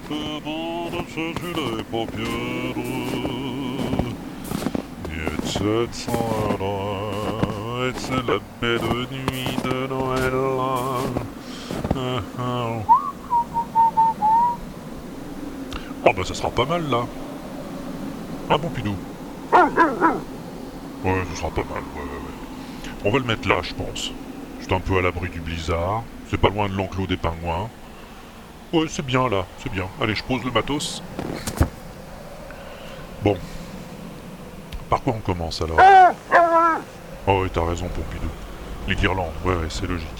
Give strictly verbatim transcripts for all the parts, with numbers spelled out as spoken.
peu beau de se les paupières. Et c'est et c'est la belle nuit de Noël. Ah, ah. Oh bah ça sera pas mal là. Ah bon Pidou. Ouais, ce sera pas mal, ouais, ouais, ouais. On va le mettre là, je pense. C'est un peu à l'abri du blizzard. C'est pas loin de l'enclos des pingouins. Ouais, c'est bien là, c'est bien. Allez, je pose le matos. Bon. Par quoi on commence alors? Oh oui, t'as raison, Pompidou. Les guirlandes, ouais, ouais, c'est logique.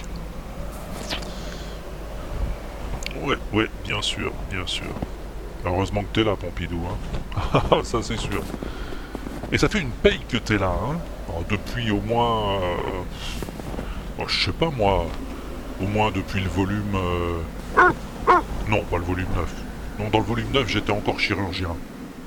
Ouais, ouais, bien sûr, bien sûr. Heureusement que t'es là, Pompidou, hein. Ça, c'est sûr. Et ça fait une paye que t'es là, hein. Alors, depuis au moins... Euh... Oh, je sais pas, moi... Au moins depuis le volume... Euh... Non, pas le volume neuf. Non, dans le volume neuf, j'étais encore chirurgien.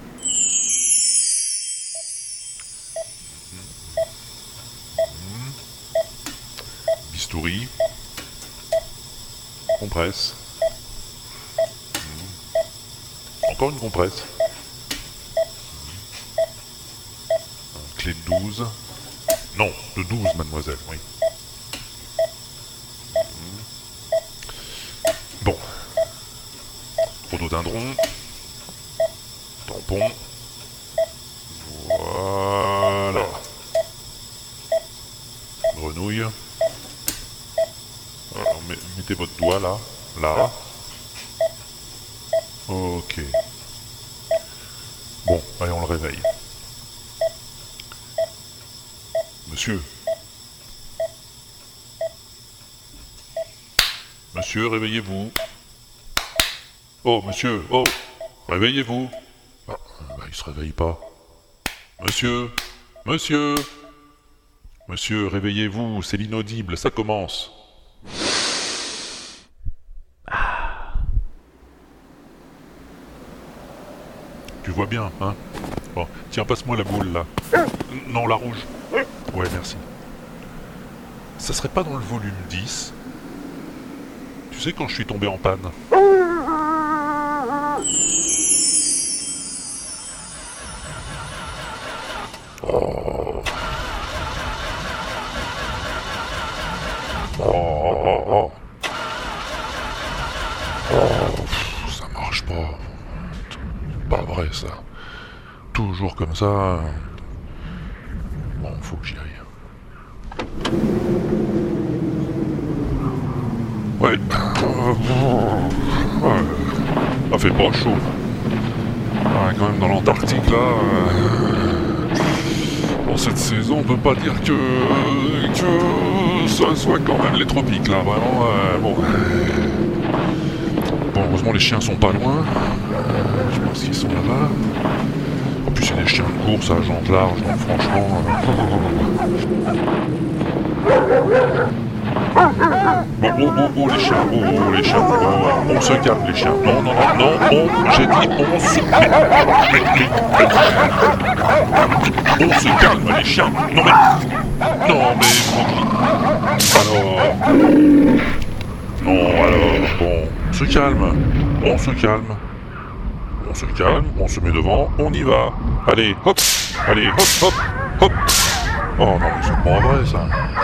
Bistouri. Compresse. Encore une compresse. Clé de douze. Non, de douze, mademoiselle, oui. Bon. Rhododendron. Tampon. Voilà. Grenouille. Alors, mettez votre doigt là. Là. Ok. Bon, allez, on le réveille. Monsieur. Monsieur, réveillez-vous. Oh, monsieur, oh, réveillez-vous. Ah, bah, il se réveille pas. Monsieur, monsieur. Monsieur, réveillez-vous, c'est l'inaudible, ça commence. Tu vois bien, hein? Bon, tiens, passe-moi la boule, là. Non, la rouge. Ouais, merci. Ça serait pas dans le volume dix? Tu sais, quand je suis tombé en panne? Oh. Oh, oh, oh. Oh, ça marche pas. Pas vrai, ça. Toujours comme ça. Bon, faut que j'y aille. Ouais. Ouais. Ça fait pas chaud. Ouais, quand même dans l'Antarctique, là... Euh... Dans cette saison, on peut pas dire que... que... ça soit quand même les tropiques, là. Vraiment, euh, bon... Bon, heureusement, les chiens sont pas loin. Je pense qu'ils sont là-bas. En plus, il y a des chiens de course à jambes larges, donc franchement... Euh... Bon, oh, oh, oh, les chiens, oh, oh, les chiens, oh, on se calme, les chiens. Non, non, non, non, on, j'ai dit, on se... Mais, mais, mais, on se calme, les chiens. Non, mais... Non, mais... Alors... Non, alors, bon, on se calme. On se calme. On se calme, on se met devant, on y va. Allez, hop, allez, hop, hop, hop. Oh non, mais c'est pas vrai, ça.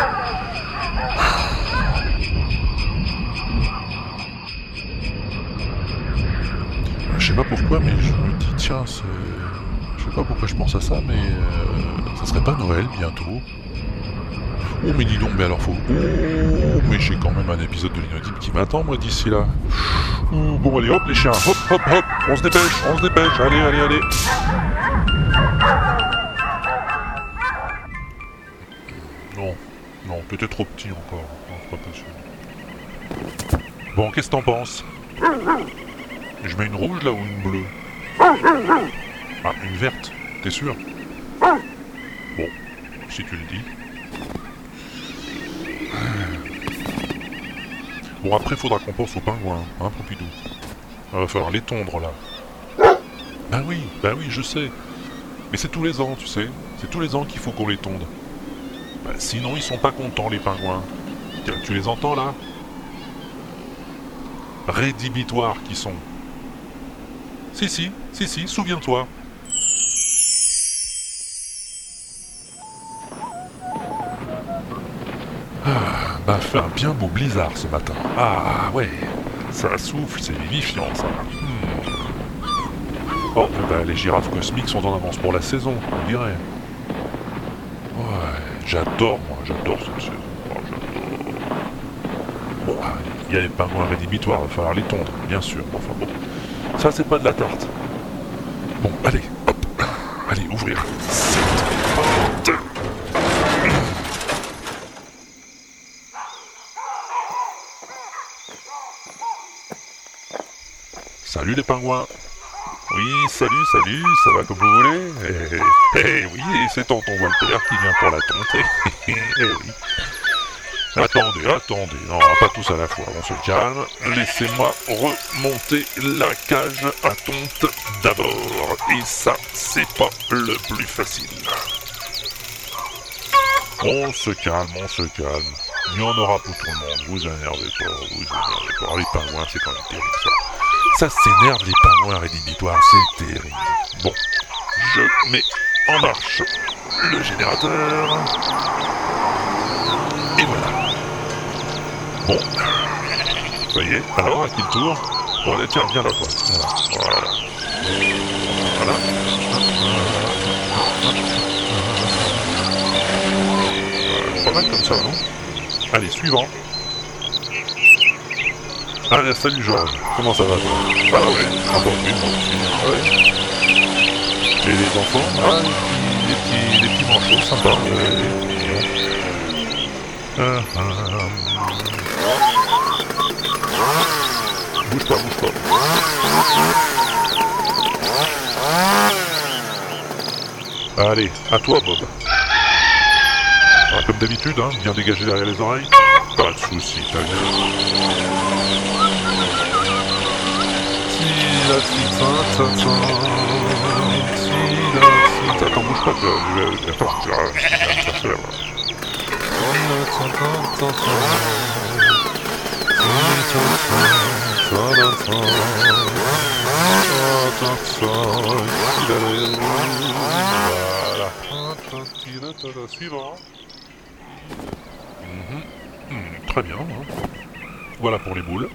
Je sais pas pourquoi, mais je me dis, tiens, c'est... Je sais pas pourquoi je pense à ça, mais... Euh, ça serait pas Noël, bientôt? Oh, mais dis donc, mais alors faut... Oh, mais j'ai quand même un épisode de l'Inaudible qui m'attend, moi, d'ici là. Oh, bon, allez, hop, les chiens, hop, hop, hop, on se dépêche, on se dépêche, allez, allez, allez. Non, non, peut-être trop petit encore, non, c'est pas possible. Bon, qu'est-ce que t'en penses? Je mets une rouge là ou une bleue? Ah, une verte, t'es sûr? Bon, si tu le dis. Bon, après, faudra qu'on pense aux pingouins, hein, Pompidou? Il va falloir les tondre, là. Ben oui, ben oui, je sais. Mais c'est tous les ans, tu sais. C'est tous les ans qu'il faut qu'on les tonde. Ben, sinon, ils sont pas contents, les pingouins. Tiens, tu les entends, là? Rédhibitoires qu'ils sont. Si, si, si, si, souviens-toi. Ah, bah, fait un bien beau blizzard ce matin. Ah, ouais, ça souffle, c'est vivifiant, ça. Hmm. Oh, bah, les girafes cosmiques sont en avance pour la saison, on dirait. Ouais, j'adore, moi, j'adore cette saison. Oh, j'adore. Bon, il y a les pingouins rédhibitoires, il va falloir les tondre, bien sûr. Enfin bon, ça c'est pas de la tarte. Bon, allez, hop, allez, ouvrir cette porte. Salut les pingouins. Oui, salut, salut, ça va comme vous voulez. Eh, eh, eh, oui, c'est tonton Walter qui vient pour la tonte. Eh, eh, oui. Attendez, attendez, non, pas tous à la fois, on se calme. Laissez-moi remonter la cage à tonte d'abord. Et ça, c'est pas le plus facile. On se calme, on se calme. Il y en aura pour tout le monde, vous énervez pas, vous énervez pas. Les pingouins, c'est quand même terrible ça. Ça s'énerve les pingouins rédhibitoires, c'est terrible. Bon, je mets en marche le générateur. Et voilà. Bon, ça y est, alors à qui le tour? Bon, allez, tiens, viens là, toi. Voilà, voilà. Voilà. Voilà. Pas mal comme ça, non? Allez, suivant. Allez, salut Georges, comment ça va toi? Ah ouais, ah bon, oui, bon, ouais. Et les enfants? Ah, les petits, les petits manchots, sympa. Ouais. Ah, ah, ah. Bouge pas, bouge pas. Allez, à toi Bob. Ah, comme d'habitude, hein, bien dégagé derrière les oreilles. Pas de soucis, t'as vu. La petite attends, bouge pas, attends, tu vas chercher là. Voilà. Suivant. Très bien. Voilà pour les boules.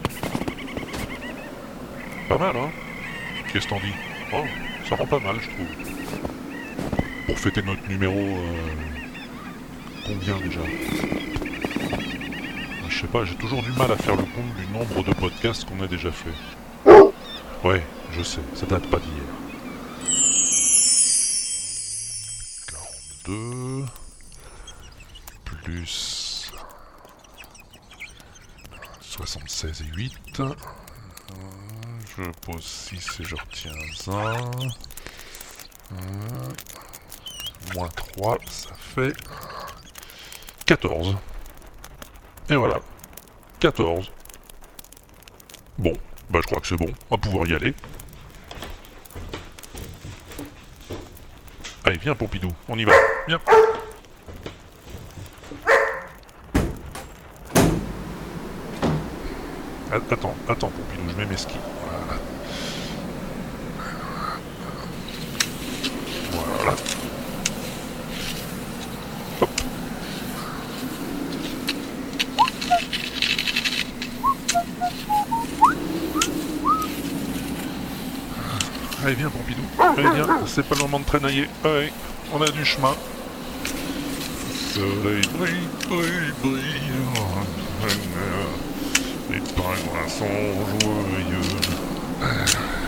Pas mal, hein? Qu'est-ce que t'en dis? Oh, ça rend pas mal, je trouve. Pour fêter notre numéro... Euh... Combien, déjà? Je sais pas, j'ai toujours du mal à faire le compte du nombre de podcasts qu'on a déjà fait. Ouais, je sais, ça date pas d'hier. quarante-deux... Plus... soixante-seize et huit... Je pose six et je retiens un. Moins trois, ça fait quatorze. Et voilà. quatorze. Bon, bah je crois que c'est bon. On va pouvoir y aller. Allez, viens Pompidou, on y va. Viens. Attends, attends Pompidou, je mets mes skis. Voilà. Voilà. Hop. Allez, viens Pompidou. Allez, viens. C'est pas le moment de traînailler. Allez, on a du chemin. Soleil brille, brille, brille. Les pingouins sont joyeux.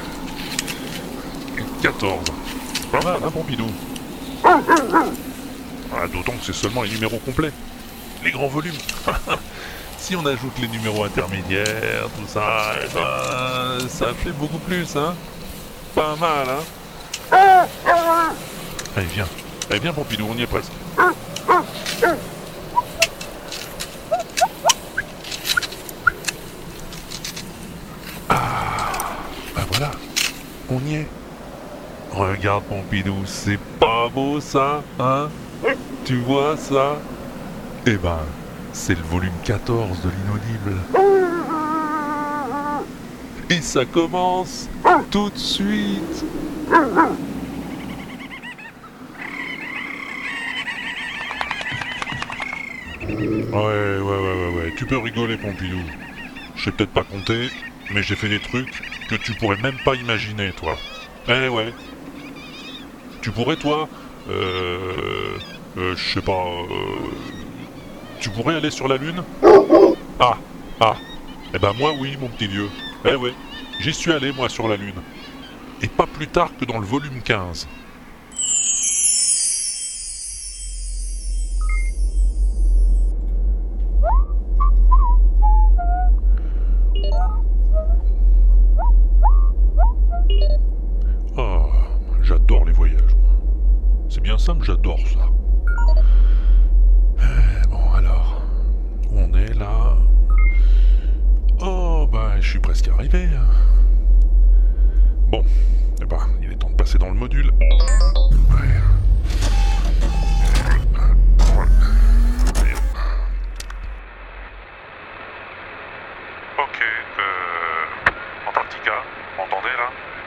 quatorze. Pas mal, hein, Pompidou? Ah, d'autant que c'est seulement les numéros complets. Les grands volumes. Si on ajoute les numéros intermédiaires, tout ça, eh ben, ça fait beaucoup plus, hein. Pas mal, hein. Allez, viens. Allez, viens, Pompidou, on y est presque. On y est. Regarde Pompidou, c'est pas beau ça, hein? Tu vois ça? Eh ben, c'est le volume quatorze de l'inaudible. Et ça commence tout de suite. Ouais, ouais, ouais, ouais, ouais. Tu peux rigoler, Pompidou. Je sais peut-être pas compter, mais j'ai fait des trucs que tu pourrais même pas imaginer, toi. Eh ouais. Tu pourrais, toi, euh... euh je sais pas... Euh, tu pourrais aller sur la Lune? Ah, ah. Eh ben moi, oui, mon petit vieux. Eh ouais. J'y suis allé, moi, sur la Lune. Et pas plus tard que dans le volume quinze. Ah, j'adore les voyages. C'est bien simple, j'adore ça. Eh, bon, alors, où on est là? Oh, bah, je suis presque arrivé. Bon, eh ben, il est temps de passer dans le module. Ouais. Ok, euh... Antarctica, vous m'entendez là?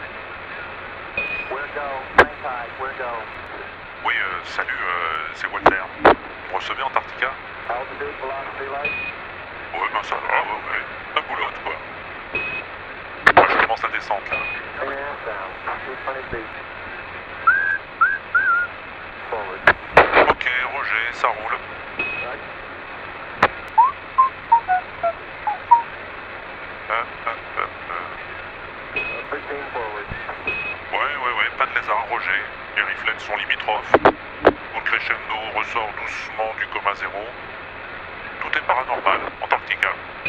Oui, euh, salut, euh, c'est Walter. Vous me recevez Antarctica? Ouais, ben ça va, ouais, ouais. La boulotte, quoi. Moi, je commence la descente, là. Ok, Roger, ça roule. Euh, euh, euh, euh. Ouais, ouais, ouais, pas de lézard, Roger. Les reflets sont limitrophes. Mon crescendo ressort doucement du coma zéro. Tout est paranormal, Antarctica.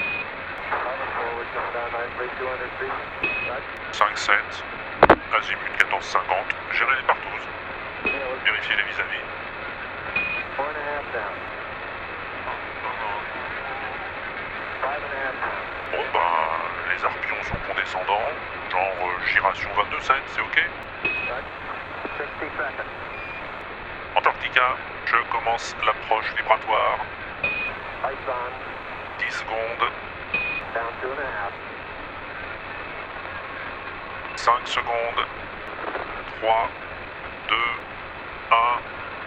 cinq sept, azimut quatorze cinquante, gérez les partouzes. Vérifiez les vis-à-vis. Bon ben, les arpions sont condescendants, genre euh, giration vingt-deux sept, c'est ok? Antarctica, je commence l'approche vibratoire. dix secondes. cinq secondes. trois, deux, un.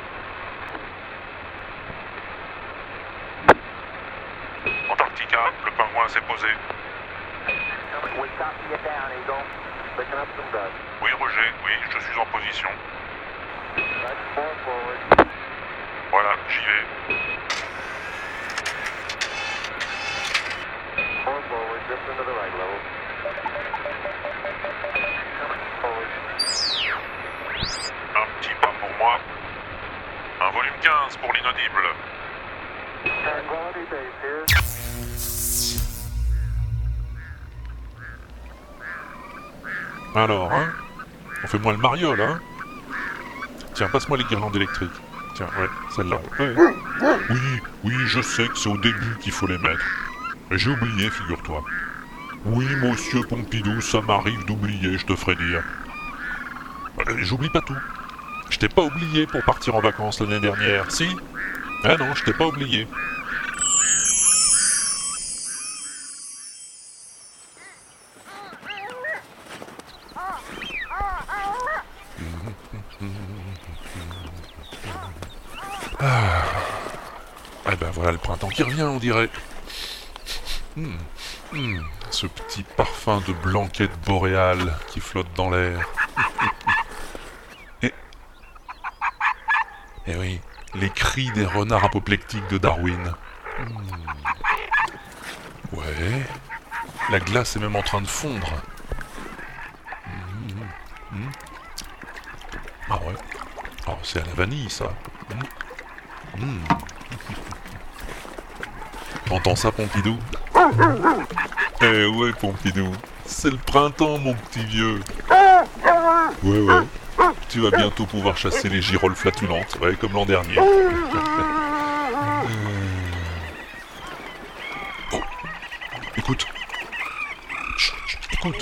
Antarctica, le pingouin s'est posé. Oui, Roger, oui, je suis en position. Voilà, j'y vais. Un petit pas pour moi. Un volume quinze pour l'inaudible. Alors, hein? On fait moins le mariole, hein? Tiens, passe-moi les guirlandes électriques. Tiens, ouais, celle-là. Ouais. Oui, oui, je sais que c'est au début qu'il faut les mettre. Mais j'ai oublié, figure-toi. Oui, monsieur Pompidou, ça m'arrive d'oublier, je te ferai dire. Euh, J'oublie pas tout. Je t'ai pas oublié pour partir en vacances l'année dernière, si? Ah non, je t'ai pas oublié. Ah. Eh ben voilà le printemps qui revient, on dirait. Mmh. Mmh. Ce petit parfum de blanquette boréale qui flotte dans l'air. Et... Eh oui, les cris des renards apoplectiques de Darwin. Mmh. Ouais, la glace est même en train de fondre. Mmh. Mmh. Ah ouais, oh, c'est à la vanille ça. Mmh. Mmh. T'entends ça, Pompidou? Eh ouais, Pompidou, c'est le printemps, mon petit vieux. Ouais, ouais. Tu vas bientôt pouvoir chasser les girolles flatulentes, ouais, comme l'an dernier. Oh, écoute. Chut, chut, écoute.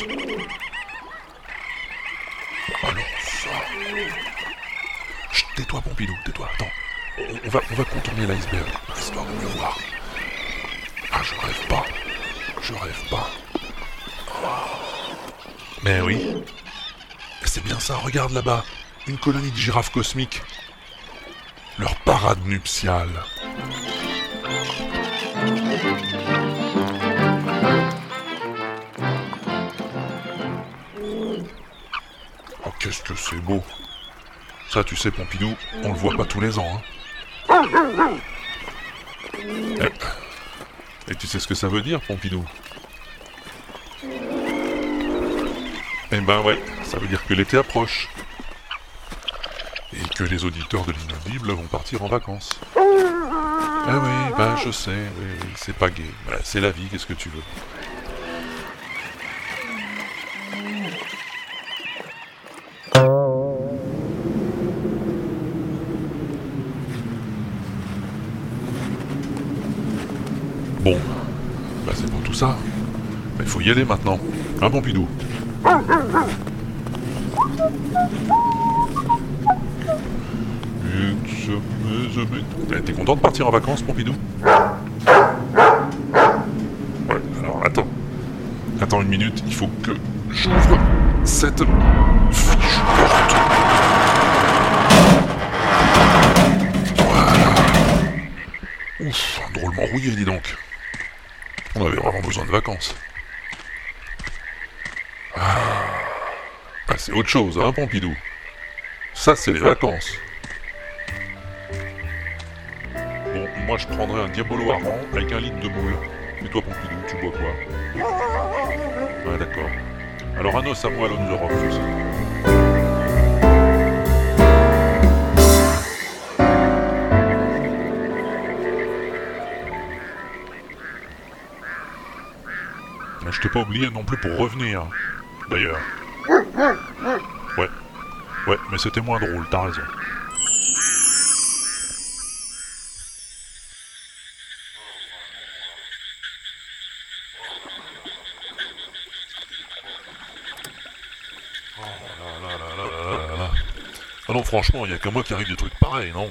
Alors ça... Chut, tais-toi, Pompidou, tais-toi, attends. On, on, va, on va contourner l'iceberg, histoire de mieux voir. Ah, je rêve pas. Je rêve pas. Oh. Mais oui. C'est bien ça, regarde là-bas. Une colonie de girafes cosmiques. Leur parade nuptiale. Oh, qu'est-ce que c'est beau. Ça, tu sais, Pompidou, on le voit pas tous les ans, hein. Et, et tu sais ce que ça veut dire, Pompidou? Eh ben ouais, ça veut dire que l'été approche. Et que les auditeurs de l'inaudible vont partir en vacances. Ah oui, bah je sais, oui, oui, c'est pas gai. Bah, c'est la vie, qu'est-ce que tu veux. Bon, bah c'est pour tout ça. Mais il faut y aller maintenant. Hein, Pompidou? T'es content de partir en vacances, Pompidou? Ouais, alors attends. Attends une minute, il faut que j'ouvre cette fichue porte. Voilà. Ouf, drôlement rouillé, dis donc. On avait vraiment besoin de vacances. Ah, ah c'est autre chose, hein, Pompidou? Ça, c'est les vacances. Bon, moi, je prendrais un Diabolo Armand avec un litre de moule. Et toi, Pompidou, tu bois quoi? Ouais, d'accord. Alors, un os à moi, l'homme de rock, tout ça. Je t'ai pas oublié non plus pour revenir, d'ailleurs. Ouais, ouais, mais c'était moins drôle, t'as raison. Oh là là là là là là. Ah non, franchement, il y a que moi qui arrive des trucs pareils, non?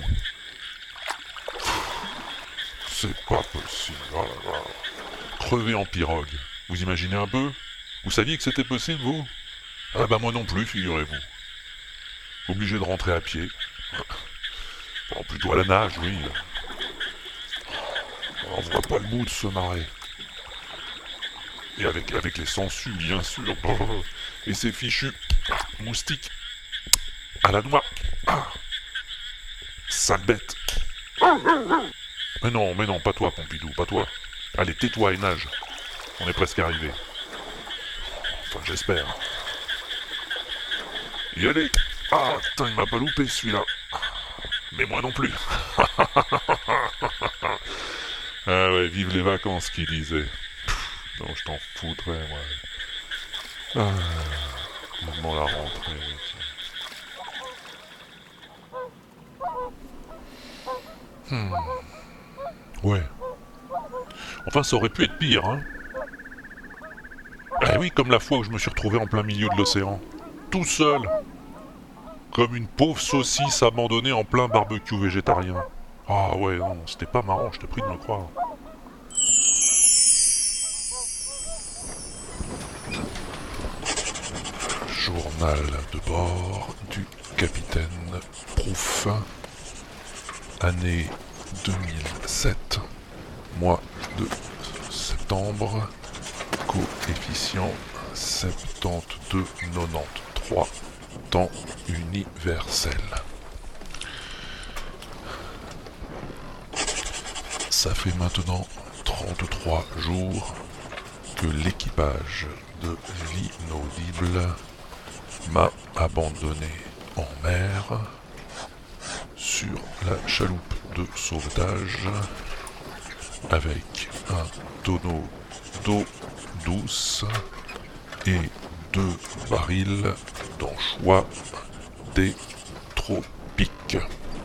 C'est pas possible. Oh là là. Crever en pirogue. Vous imaginez un peu? Vous saviez que c'était possible, vous? Ah bah moi non plus, figurez-vous. Obligé de rentrer à pied. Bon, plutôt à la nage, oui. On voit pas le bout de se marrer. Et avec, avec les sangsues, bien sûr. Et ces fichus moustiques à la noix. Ah, sale bête. Mais non, mais non, pas toi, Pompidou, pas toi. Allez, tais-toi et nage. On est presque arrivé. Enfin, j'espère. Y allez. Ah, putain, il m'a pas loupé celui-là. Mais moi non plus. Ah ouais, vive les vacances, qui disait. Non, je t'en foutrais, moi. Ah, comment la rentrée. Hmm. Ouais. Enfin, ça aurait pu être pire, hein. Eh oui, comme la fois où je me suis retrouvé en plein milieu de l'océan. Tout seul. Comme une pauvre saucisse abandonnée en plein barbecue végétarien. Ah ouais, non, c'était pas marrant, je t'ai pris de me croire. Journal de bord du capitaine Prouf. Année deux mille sept. Mois de septembre. Coefficient soixante-douze virgule quatre-vingt-treize. Temps universel. Ça fait maintenant trente-trois jours que l'équipage de l'inaudible m'a abandonné en mer sur la chaloupe de sauvetage avec un tonneau d'eau douce et deux barils d'anchois des tropiques.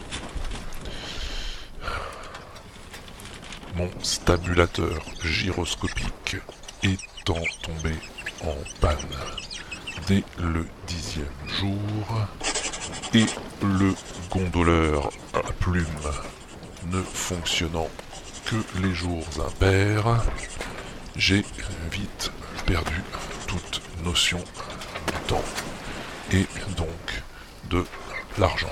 Mon stabulateur gyroscopique étant tombé en panne dès le dixième jour et le gondoleur à plume ne fonctionnant que les jours impairs, j'ai vite perdu toute notion temps et donc de l'argent.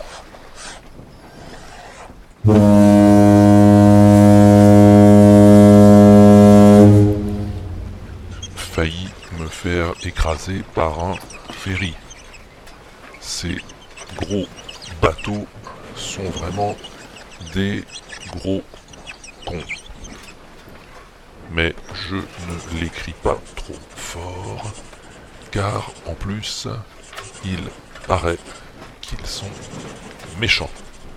Failli me faire écraser par un ferry. Ces gros bateaux sont vraiment des gros cons. Mais je ne l'écris pas trop fort, car en plus, il paraît qu'ils sont méchants.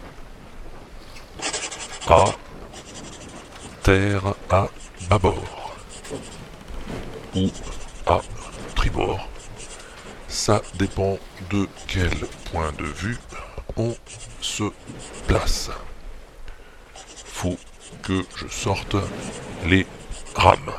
À terre à bâbord ou à tribord, ça dépend de quel point de vue on se place. Faut que je sorte les rames.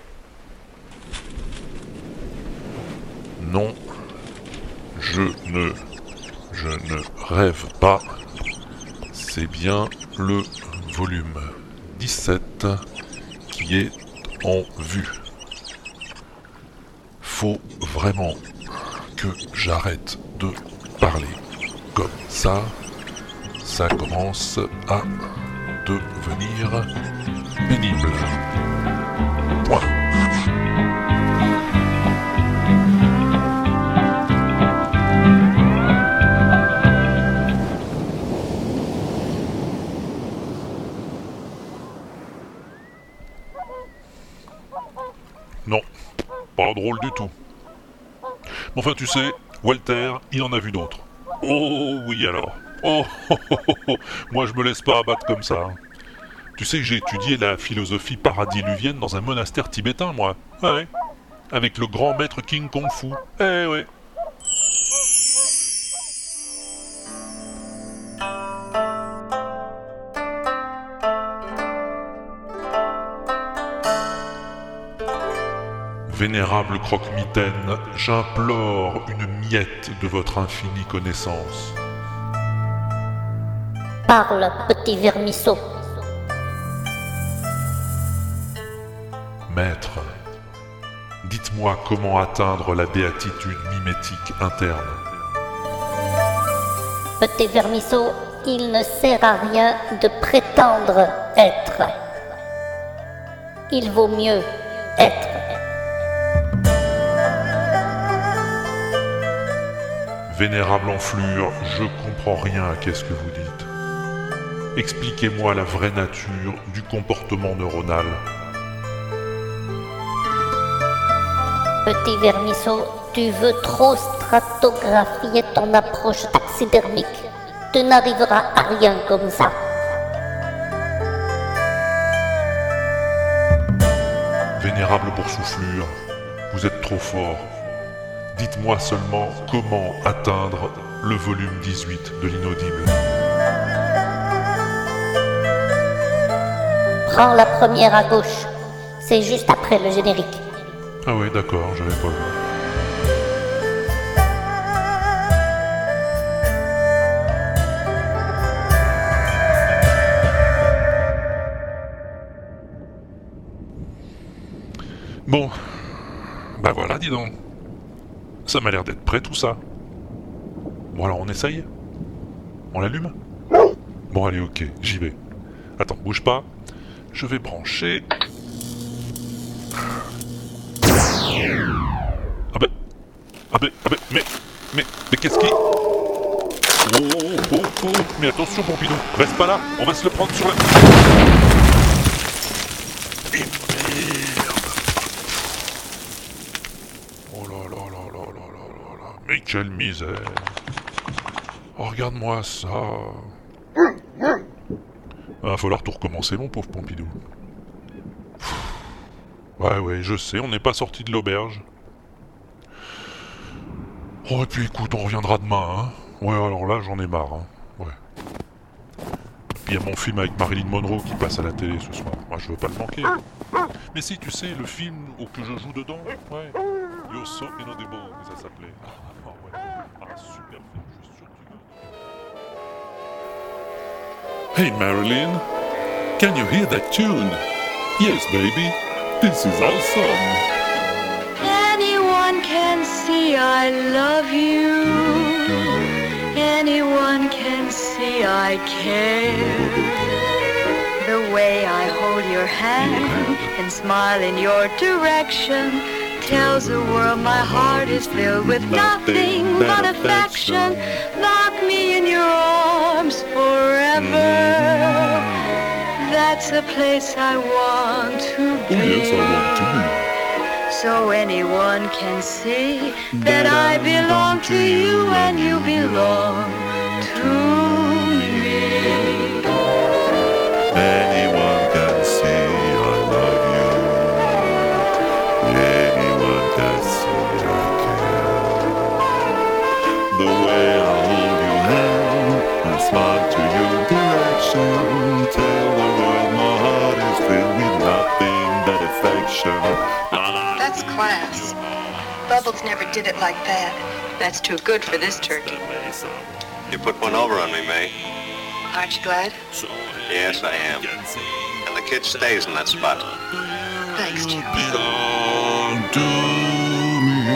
Non, je ne, je ne rêve pas. C'est bien le volume dix-sept qui est en vue. Faut vraiment que j'arrête de parler comme ça. Ça commence à devenir pénible. Point. Non, pas drôle du tout. Mais enfin, tu sais, Walter, il en a vu d'autres. Oh oui alors. Oh, oh, oh, oh, oh. Moi je me laisse pas abattre comme ça. Hein. Tu sais que j'ai étudié la philosophie paradiluvienne dans un monastère tibétain, moi. Ouais. Avec le grand maître King Kong Fu. Eh ouais. Vénérable croque-mitaine, j'implore une miette de votre infinie connaissance. Parle, petit vermisseau. Maître, dites-moi comment atteindre la béatitude mimétique interne. Petit vermisseau, il ne sert à rien de prétendre être. Il vaut mieux être. Vénérable enflure, je comprends rien à qu'est-ce que vous dites. Expliquez-moi la vraie nature du comportement neuronal. Petit vermisseau, tu veux trop stratigraphier ton approche taxidermique. Tu n'arriveras à rien comme ça. Vénérable boursouflure, vous êtes trop fort. Dites-moi seulement comment atteindre le volume dix-huit de l'inaudible. Prends la première à gauche. C'est juste après le générique. Ah ouais, d'accord, j'avais pas vu. Bon, bah voilà, dis donc. Ça m'a l'air d'être prêt tout ça. Bon alors on essaye. On l'allume ? Bon allez ok, j'y vais. Attends, bouge pas. Je vais brancher. Ah ben... Ah ben... Ah ben... Mais... Mais... Mais qu'est-ce qui... Oh, oh, oh, oh. Mais attention Pompidou, reste pas là, on va se le prendre sur la... Et merde. Oh là là là là là là là là... Mais quelle misère. Oh regarde-moi ça. Va falloir tout recommencer mon pauvre Pompidou. Ouais ouais, je sais, on n'est pas sorti de l'auberge. Oh et puis écoute, on reviendra demain, hein. Ouais alors là j'en ai marre, hein. Ouais. Puis il y a mon film avec Marilyn Monroe qui passe à la télé ce soir. Moi je veux pas le manquer. Mais si tu sais, le film où que je joue dedans, ouais. You're So Inaudible, ça s'appelait. Ah ouais. Ah super film, je suis sûr que tu vas... Hey Marilyn, can you hear that tune? Yes baby, this is awesome. Anyone can see I love you. Anyone can see I care. The way I hold your hand and smile in your direction tells the world my heart is filled with nothing but affection. Lock me in your arms forever. That's a place I want to be. Yes, I want to be. So anyone can see that I belong to you and you belong to me. Anyone can see I love you. Anyone can see I care. The way I hold your hand and smile to your direction, tell the world my heart is filled with nothing but affection. That's class. Bubbles never did it like that. That's too good for this turkey. You put one over on me, May. Aren't you glad? Yes, I am. And the kid stays in that spot. Thanks, Jim. Belong to me.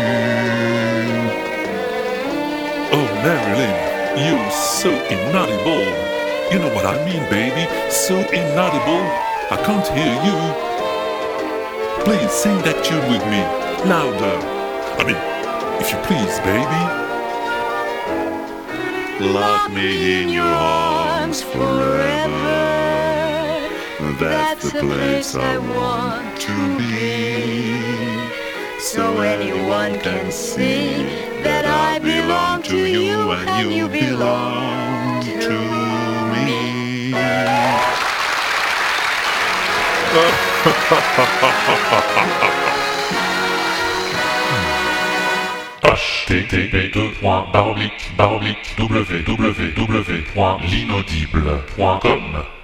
Oh, Marilyn, you're so inaudible. You know what I mean, baby? So inaudible. I can't hear you. Please sing that tune with me. Louder. I mean, if you please, baby. Lock me in your arms forever. That's the place I want to be. So anyone can see that I belong to you and you belong to me. H T T P deux points barre oblique barre oblique w w w point l'inaudible point com